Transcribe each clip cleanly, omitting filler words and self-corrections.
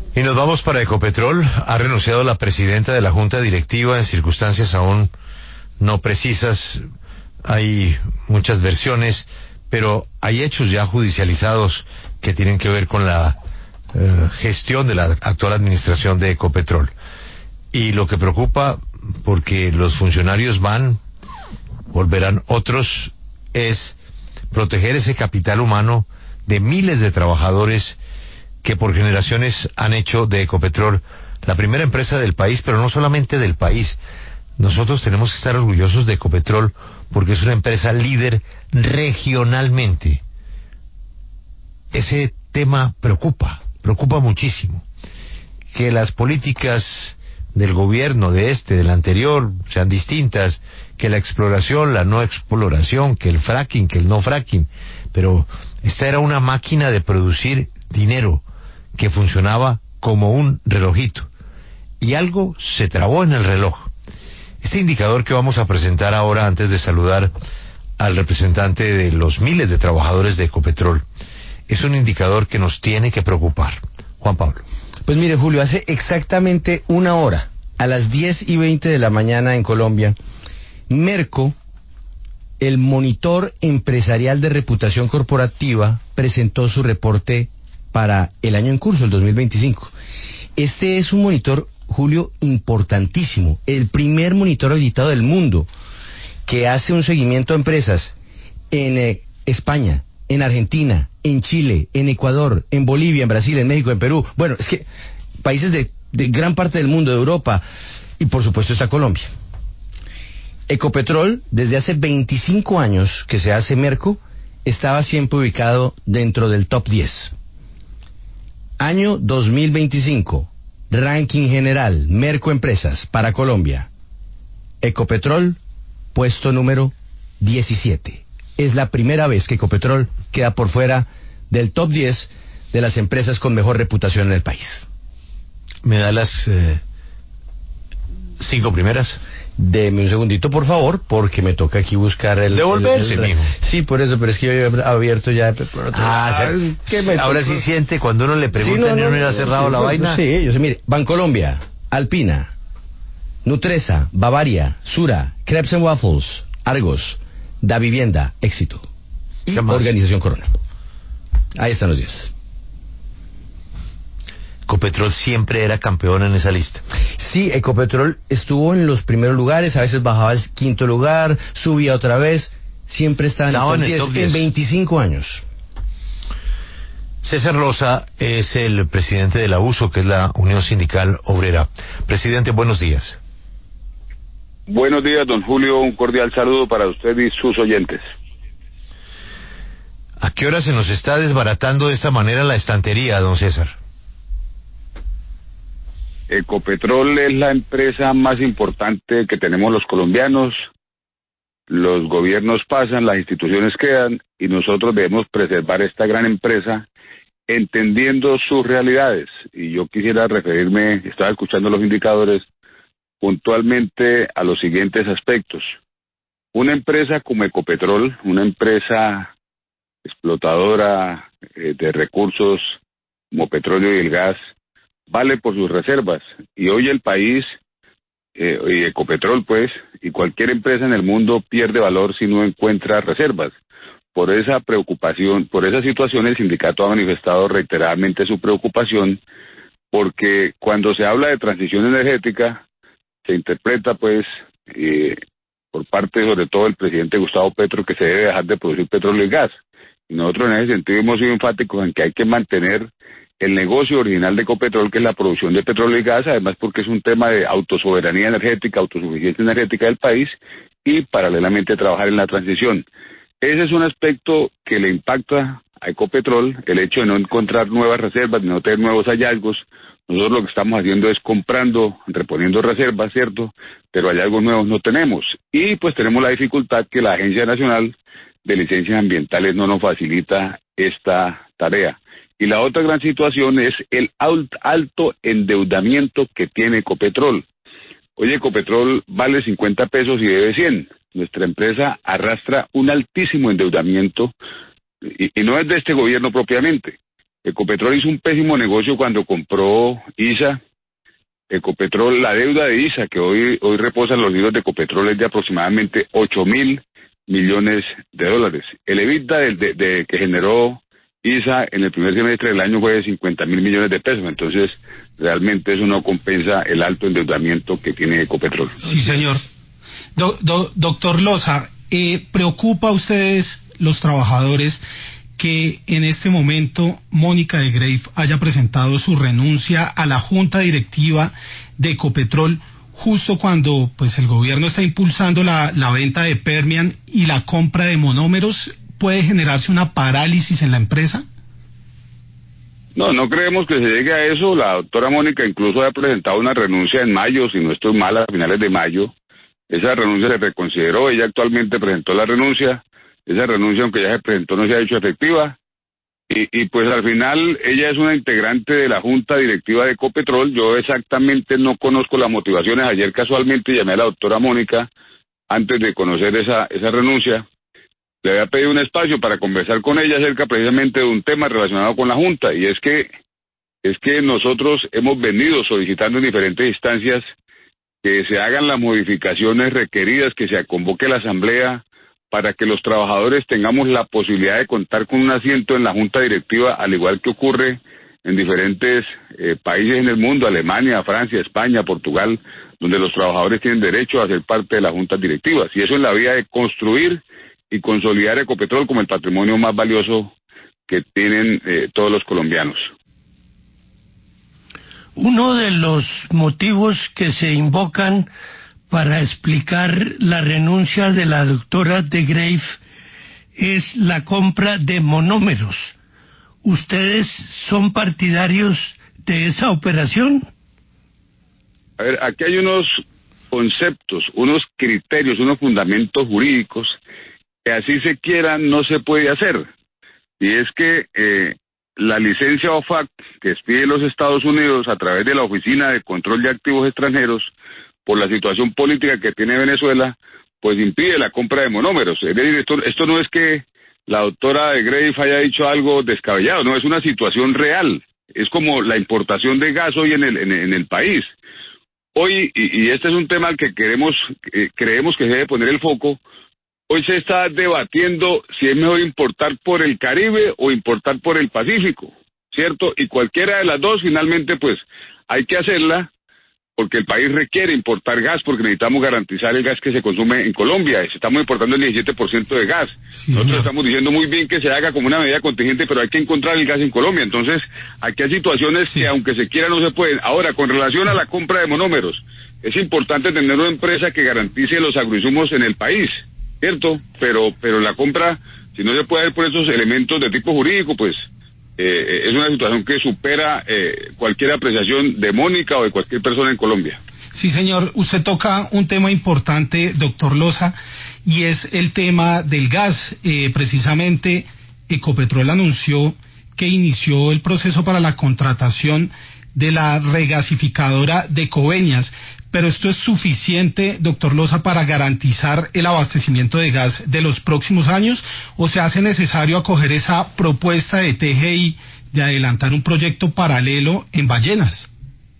Y nos vamos para Ecopetrol. Ha renunciado la presidenta de la Junta Directiva en circunstancias aún no precisas. Hay muchas versiones, pero hay hechos ya judicializados que tienen que ver con la gestión de la actual administración de Ecopetrol. Y lo que preocupa, porque los funcionarios volverán otros, es proteger ese capital humano de miles de trabajadores que por generaciones han hecho de Ecopetrol la primera empresa del país, pero no solamente del país. Nosotros tenemos que estar orgullosos de Ecopetrol porque es una empresa líder regionalmente. Ese tema preocupa muchísimo. Que las políticas del gobierno, del anterior, sean distintas, que la exploración, la no exploración, que el fracking, que el no fracking, pero esta era una máquina de producir dinero que funcionaba como un relojito. Y algo se trabó en el reloj. Este indicador que vamos a presentar ahora, antes de saludar al representante de los miles de trabajadores de Ecopetrol, es un indicador que nos tiene que preocupar. Juan Pablo. Pues mire, Julio, hace exactamente una hora, a las 10:20 de la mañana en Colombia, Merco, el monitor empresarial de reputación corporativa, presentó su reporte para el año en curso, el 2025. Este es un monitor, Julio, importantísimo, el primer monitor auditado del mundo que hace un seguimiento a empresas en España, en Argentina, en Chile, en Ecuador, en Bolivia, en Brasil, en México, en Perú. Bueno, es que países de gran parte del mundo, de Europa, y por supuesto está Colombia. Ecopetrol, desde hace 25 años que se hace Merco, estaba siempre ubicado dentro del top 10. Año 2025, ranking general, Merco Empresas para Colombia. Ecopetrol, puesto número 17. Es la primera vez que Ecopetrol queda por fuera del top 10 de las empresas con mejor reputación en el país. ¿Me da las 5 primeras? Deme un segundito, por favor, porque me toca aquí buscar el... Devolverse, mijo. Sí, por eso, pero es que yo he abierto ya... Ahora sí siente cuando uno le pregunta y uno no ha cerrado la vaina. Sí, yo sé, mire, Bancolombia, Alpina, Nutresa, Bavaria, Sura, Crepes and Waffles, Argos, Da Vivienda, Éxito y Organización Corona. Ahí están los 10. Ecopetrol siempre era campeón en esa lista. Sí, Ecopetrol estuvo en los primeros lugares, a veces bajaba al quinto lugar, subía otra vez, siempre estaba en el top 10 en 25 años. César Loza es el presidente de la USO, que es la Unión Sindical Obrera. Presidente, buenos días. Buenos días, don Julio, un cordial saludo para usted y sus oyentes. ¿A qué hora se nos está desbaratando de esta manera la estantería, don César? Ecopetrol es la empresa más importante que tenemos los colombianos. Los gobiernos pasan, las instituciones quedan y nosotros debemos preservar esta gran empresa entendiendo sus realidades. Y yo quisiera referirme, estaba escuchando los indicadores, puntualmente a los siguientes aspectos. Una empresa como Ecopetrol, una empresa explotadora de recursos como petróleo y el gas, vale por sus reservas, y hoy el país, y Ecopetrol pues, y cualquier empresa en el mundo pierde valor si no encuentra reservas. Por esa preocupación, por esa situación, el sindicato ha manifestado reiteradamente su preocupación, porque cuando se habla de transición energética, se interpreta pues, por parte sobre todo del presidente Gustavo Petro, que se debe dejar de producir petróleo y gas. Y nosotros en ese sentido hemos sido enfáticos en que hay que mantener el negocio original de Ecopetrol, que es la producción de petróleo y gas, además porque es un tema de autosoberanía energética, autosuficiencia energética del país, y paralelamente trabajar en la transición. Ese es un aspecto que le impacta a Ecopetrol, el hecho de no encontrar nuevas reservas, de no tener nuevos hallazgos. Nosotros lo que estamos haciendo es comprando, reponiendo reservas, ¿cierto? Pero hallazgos nuevos no tenemos. Y pues tenemos la dificultad que la Agencia Nacional de Licencias Ambientales no nos facilita esta tarea. Y la otra gran situación es el alto endeudamiento que tiene Ecopetrol. Oye, Ecopetrol vale 50 pesos y debe 100. Nuestra empresa arrastra un altísimo endeudamiento y no es de este gobierno propiamente. Ecopetrol hizo un pésimo negocio cuando compró ISA. Ecopetrol, la deuda de ISA que hoy reposa en los libros de Ecopetrol es de aproximadamente 8.000 millones de dólares. El EBITDA que generó ISA en el primer semestre del año fue de 50.000 millones de pesos. Entonces, realmente eso no compensa el alto endeudamiento que tiene Ecopetrol. Sí, señor. Doctor Loza, ¿preocupa a ustedes, los trabajadores, que en este momento Mónica de Greiff haya presentado su renuncia a la junta directiva de Ecopetrol justo cuando pues el gobierno está impulsando la venta de Permian y la compra de monómeros? ¿Puede generarse una parálisis en la empresa? No creemos que se llegue a eso. La doctora Mónica incluso ha presentado una renuncia en mayo, si no estoy mal, a finales de mayo. Esa renuncia se reconsideró, ella actualmente presentó la renuncia. Esa renuncia, aunque ya se presentó, no se ha hecho efectiva. Y pues al final ella es una integrante de la junta directiva de Ecopetrol. Yo exactamente no conozco las motivaciones. Ayer casualmente llamé a la doctora Mónica antes de conocer esa renuncia. Le había pedido un espacio para conversar con ella acerca precisamente de un tema relacionado con la junta, y es que nosotros hemos venido solicitando en diferentes instancias que se hagan las modificaciones requeridas, que se convoque la asamblea para que los trabajadores tengamos la posibilidad de contar con un asiento en la junta directiva, al igual que ocurre en diferentes países en el mundo, Alemania, Francia, España, Portugal, donde los trabajadores tienen derecho a ser parte de las juntas directivas, y eso en la vía de construir y consolidar Ecopetrol como el patrimonio más valioso que tienen todos los colombianos. Uno de los motivos que se invocan para explicar la renuncia de la doctora de Greiff es la compra de monómeros. ¿Ustedes son partidarios de esa operación? A ver, aquí hay unos conceptos, unos criterios, unos fundamentos jurídicos que así se quieran no se puede hacer. Y es que la licencia OFAC que expide los Estados Unidos a través de la Oficina de Control de Activos Extranjeros, por la situación política que tiene Venezuela, pues impide la compra de monómeros. Es decir, esto no es que la doctora de Greiff haya dicho algo descabellado, no, es una situación real. Es como la importación de gas hoy en el país. Hoy, y este es un tema al que creemos que se debe poner el foco, hoy se está debatiendo si es mejor importar por el Caribe o importar por el Pacífico, ¿cierto? Y cualquiera de las dos, finalmente, pues, hay que hacerla, porque el país requiere importar gas, porque necesitamos garantizar el gas que se consume en Colombia. Estamos importando el 17% de gas. Sí, nosotros estamos diciendo muy bien que se haga como una medida contingente, pero hay que encontrar el gas en Colombia. Entonces, aquí hay situaciones que aunque se quiera no se pueden. Ahora, con relación a la compra de monómeros, es importante tener una empresa que garantice los agroinsumos en el país, ¿cierto? Pero la compra, si no se puede hacer por esos elementos de tipo jurídico, pues es una situación que supera cualquier apreciación de Mónica o de cualquier persona en Colombia. Sí, señor, usted toca un tema importante, doctor Loza, y es el tema del gas. Precisamente Ecopetrol anunció que inició el proceso para la contratación de la regasificadora de Coveñas. Pero esto es suficiente, doctor Loza, para garantizar el abastecimiento de gas de los próximos años, ¿o se hace necesario acoger esa propuesta de TGI de adelantar un proyecto paralelo en Ballenas?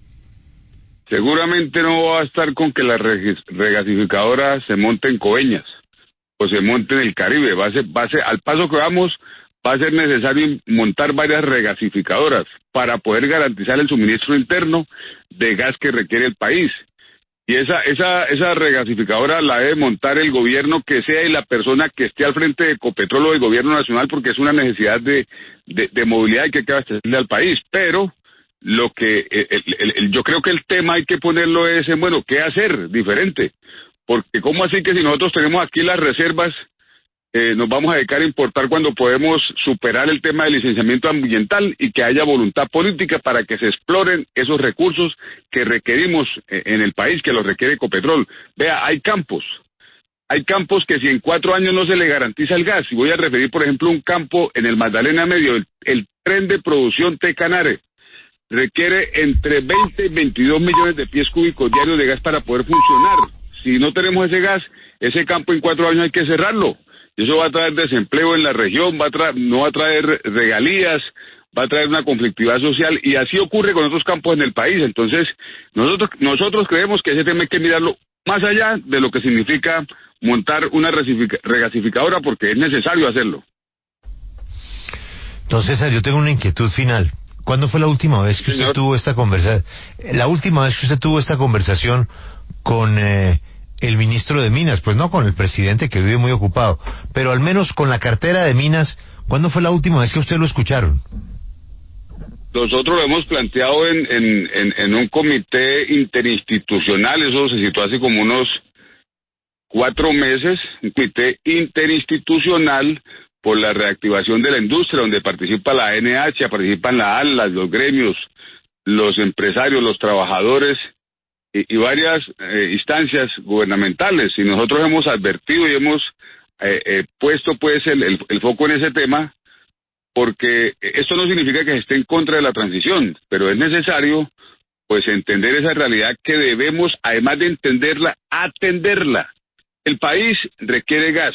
Seguramente no va a estar con que la regasificadora se monte en Coveñas o se monte en el Caribe. Al paso que vamos, va a ser necesario montar varias regasificadoras para poder garantizar el suministro interno de gas que requiere el país. Y esa regasificadora la debe montar el gobierno que sea y la persona que esté al frente de Ecopetrol o del gobierno nacional, porque es una necesidad de movilidad y que hay que abastecerle al país. Pero yo creo que el tema hay que ponerlo es en, bueno, ¿qué hacer diferente? Porque ¿cómo así que si nosotros tenemos aquí las reservas, nos vamos a dedicar a importar cuando podemos superar el tema del licenciamiento ambiental y que haya voluntad política para que se exploren esos recursos que requerimos en el país, que los requiere Ecopetrol? Vea, hay campos que si en 4 años no se le garantiza el gas, y voy a referir por ejemplo un campo en el Magdalena Medio, el tren de producción Tecanare, requiere entre 20 y 22 millones de pies cúbicos diarios de gas para poder funcionar. Si no tenemos ese gas, ese campo en 4 años hay que cerrarlo. Eso va a traer desempleo en la región, no va a traer regalías, va a traer una conflictividad social, y así ocurre con otros campos en el país. Entonces, nosotros creemos que ese tema hay que mirarlo más allá de lo que significa montar una regasificadora, porque es necesario hacerlo. Entonces, César, yo tengo una inquietud final. ¿Cuándo fue la última vez que usted tuvo esta conversación? La última vez que usted tuvo esta conversación con el ministro de Minas, pues no con el presidente, que vive muy ocupado, pero al menos con la cartera de Minas. ¿Cuándo fue la última vez que usted lo escucharon? Nosotros lo hemos planteado en un comité interinstitucional, eso se citó hace como unos 4 meses, un comité interinstitucional por la reactivación de la industria, donde participa la ANH, participan las ALAS, los gremios, los empresarios, los trabajadores y varias instancias gubernamentales. Y nosotros hemos advertido y hemos puesto pues el foco en ese tema, porque esto no significa que se esté en contra de la transición, pero es necesario pues entender esa realidad, que debemos, además de entenderla, atenderla. El país requiere gas,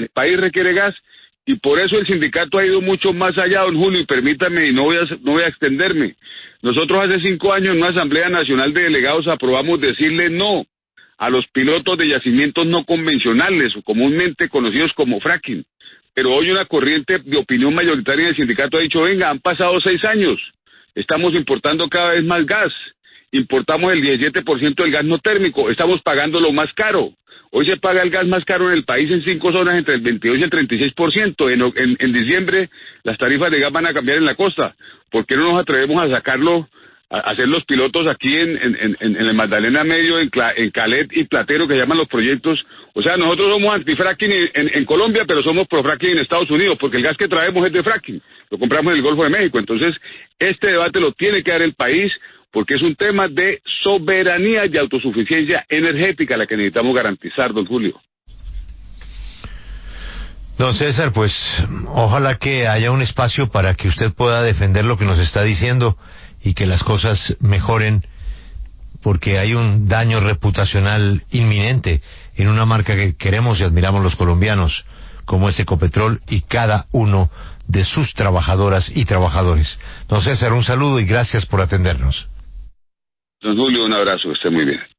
y por eso el sindicato ha ido mucho más allá, don Julio, y permítame, y no voy a extenderme. Nosotros hace 5 años en una Asamblea Nacional de Delegados aprobamos decirle no a los pilotos de yacimientos no convencionales, o comúnmente conocidos como fracking. Pero hoy una corriente de opinión mayoritaria del sindicato ha dicho, venga, han pasado 6 años, estamos importando cada vez más gas, importamos el 17% del gas no térmico, estamos pagando lo más caro. Hoy se paga el gas más caro en el país en 5 zonas entre el 22 y el 36%. En diciembre las tarifas de gas van a cambiar en la costa. ¿Por qué no nos atrevemos a sacarlo, a hacer los pilotos aquí en el Magdalena Medio, en Calet y Platero, que llaman los proyectos? O sea, nosotros somos anti-fracking en Colombia, pero somos pro-fracking en Estados Unidos, porque el gas que traemos es de fracking, lo compramos en el Golfo de México. Entonces, este debate lo tiene que dar el país, porque es un tema de soberanía y autosuficiencia energética la que necesitamos garantizar, don Julio. Don César, pues ojalá que haya un espacio para que usted pueda defender lo que nos está diciendo y que las cosas mejoren, porque hay un daño reputacional inminente en una marca que queremos y admiramos los colombianos, como es Ecopetrol y cada uno de sus trabajadoras y trabajadores. Don César, un saludo y gracias por atendernos. Don Julio, un abrazo, esté muy bien.